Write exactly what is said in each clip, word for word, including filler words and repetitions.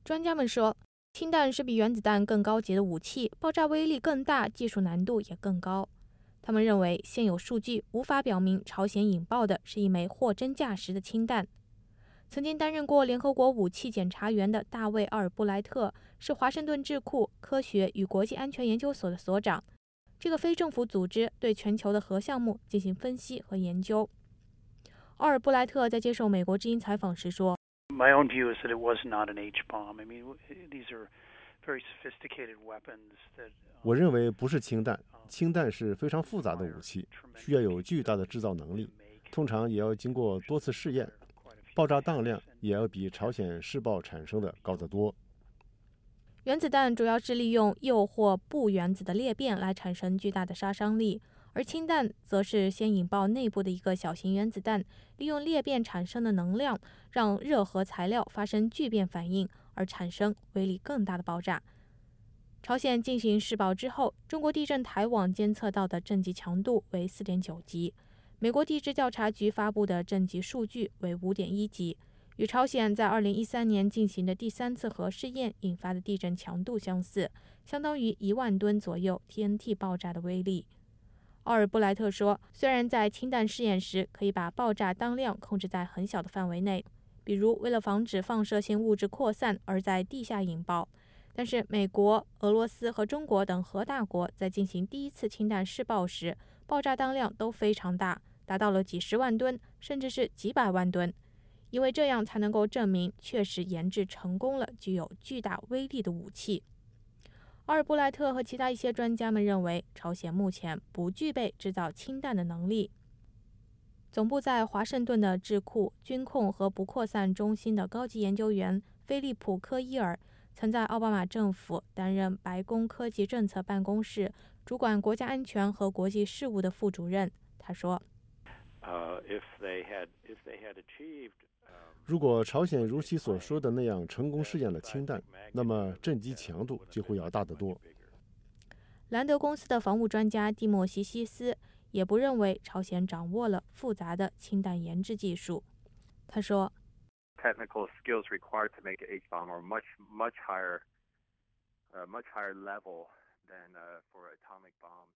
专家们说，氢弹是比原子弹更高级的武器，爆炸威力更大，技术难度也更高。他们认为，现有数据无法表明朝鲜引爆的是一枚货真价实的氢弹。曾经担任过联合国武器检查员的大卫·奥尔布莱特是华盛顿智库科学与国际安全研究所的所长。这个非政府组织对全球的核项目进行分析和研究。奥尔布莱特在接受美国之音采访时说 My own view is that it was not an H bomb. I mean, these are very sophisticated weapons that 我认为不是氢弹，氢弹是非常复杂的武器，需要有巨大的制造能力，通常也要经过多次试验，爆炸当量也要比朝鲜试爆产生的高得多。 原子弹主要是利用铀或钚原子的裂变来产生巨大的杀伤力，而氢弹则是先引爆内部的一个小型原子弹，利用裂变产生的能量让热核材料发生聚变反应，而产生威力更大的爆炸。朝鲜进行试爆之后，中国地震台网监测到的震级强度为 四点九 级，美国地质调查局发布的震级数据为 五点一 级，与朝鲜在二零一三年进行的第三次核试验引发的地震强度相似，相当于一万吨左右 T N T 爆炸的威力。奥尔布莱特说，虽然在氢弹试验时可以把爆炸当量控制在很小的范围内，比如为了防止放射性物质扩散而在地下引爆，但是美国、俄罗斯和中国等核大国在进行第一次氢弹试爆时，爆炸当量都非常大，达到了几十万吨，甚至是几百万吨，因为这样才能够证明确实研制成功了具有巨大威力的武器。奥尔布莱特和其他一些专家们认为，朝鲜目前不具备制造氢弹的能力。总部在华盛顿的智库军控和不扩散中心的高级研究员菲利普·科伊尔曾在奥巴马政府担任白宫科技政策办公室主管国家安全和国际事务的副主任。他说， 如果朝鲜如其所说的那样成功试验了氢弹，那么震击强度就会要大得多。 兰德公司的防务专家蒂莫西西斯也不认为朝鲜掌握了复杂的氢弹研制技术。他说 Technical skills required to make an H bomb are much, much higher, uh, much higher level than uh, for atomic bomb.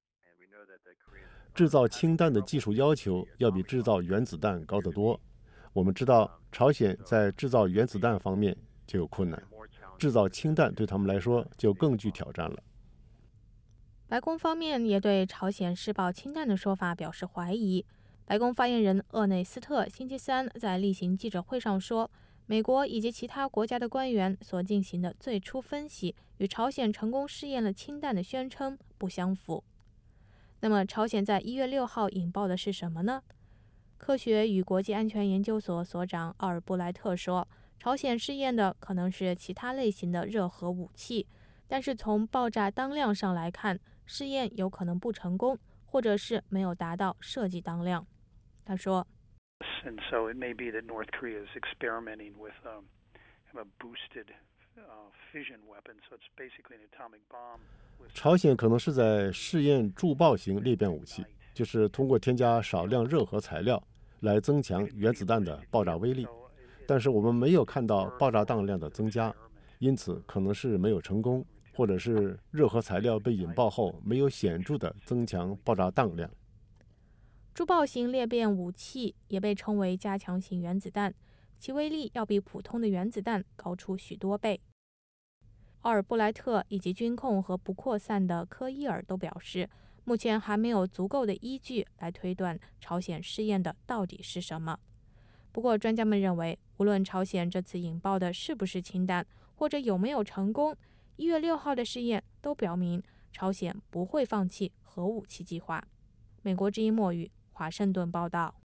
制造氢弹的技术要求要比制造原子弹高得多。我们知道，朝鲜在制造原子弹方面就有困难，制造氢弹对他们来说就更具挑战了。 白宫方面也对朝鲜试爆氢弹的说法表示怀疑。白宫发言人厄内斯特星期三在例行记者会上说，美国以及其他国家的官员所进行的最初分析与朝鲜成功试验了氢弹的宣称不相符。那么，朝鲜在一月六号引爆的是什么呢？科学与国际安全研究所所长奥尔布莱特说，朝鲜试验的可能是其他类型的热核武器，但是从爆炸当量上来看，试验有可能不成功，或者是没有达到设计当量。他说 And so it may be that North Korea is experimenting with um, a boosted uh, fission weapon, so it's basically an atomic bomb. 朝鲜可能是在试验助爆型裂变武器，就是通过添加少量热核材料来增强原子弹的爆炸威力，但是我们没有看到爆炸当量的增加，因此可能是没有成功，或者是热核材料被引爆后没有显著的增强爆炸当量。 助爆型裂变武器也被称为加强型原子弹，其威力要比普通的原子弹高出许多倍。奥尔布莱特以及军控和不扩散的科伊尔都表示，目前还没有足够的依据来推断朝鲜试验的到底是什么。不过，专家们认为，无论朝鲜这次引爆的是不是氢弹，或者有没有成功，一月六号的试验都表明朝鲜不会放弃核武器计划。美国之音墨语华盛顿报道。